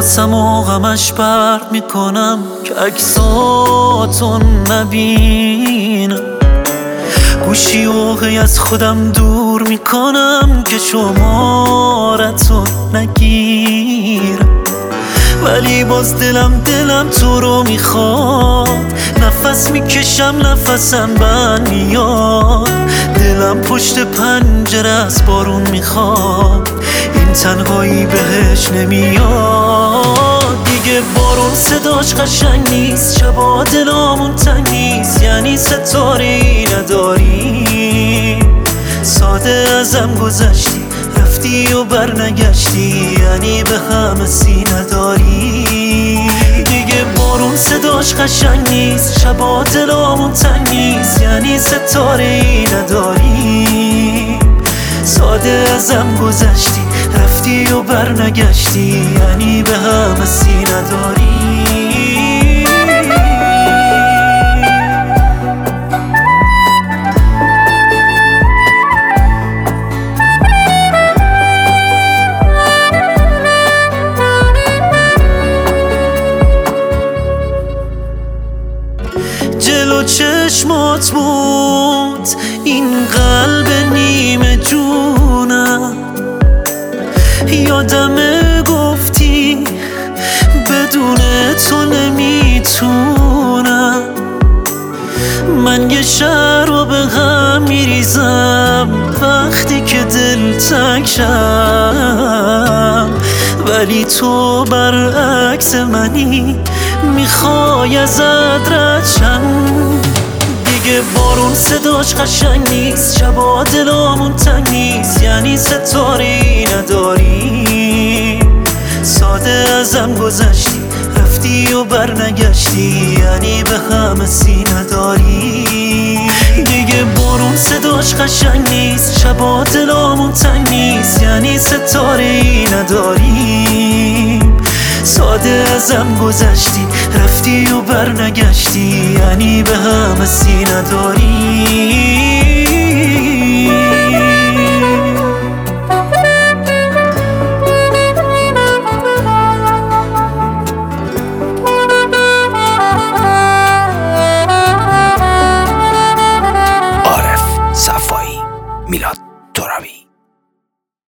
حواسم و غمش پرت میکنم که عکساتون نبینم. گوشی اوقی از خودم دور میکنم که شمارتون نگیرم. ولی باز دلم تو رو میخواد. نفس میکشم نفسم بند میاد. دلم پشت پنجره از بارون میخواد. این تنهایی بهش نمیاد. دیگه بارون صداش قشنگ نیست. شبا دلامون تنگ نیست. یعنی ستاره‌ای نداریم. ساده ازم گذشتی رفتی و برنگشتی. یعنی به همه سی نداری. دیگه بارون صداش قشنگ نیست. شبا دلامون تنگ نیست. یعنی ستاره‌ای نداری. ساده ازم گذشتی رفتی و برنگشتی. یعنی به همه سی نداری. جلو چشمات بود این قلب نیمه جونم. یادمه گفتی بدون تو نمیتونم. من یه شهر رو به هم میریزم وقتی که دل تنگ شم. ولی تو برعکس منی میخوای ازت رد شم. دیگه بارون صداش قشنگ نیست. شبا دلامون تنگ نیست. یعنی ستاره‌ای نداری. ساده ازم گذشتی رفتی و برنگشتی. یعنی به همه سی نداری. دیگه بارون صداش قشنگ نیست. شبا دلامون تنگ نیست. یعنی ستاره‌ای نداری. ساده ازم گذشتی رفتی و برنگشتی. یعنی به همه سی نداری.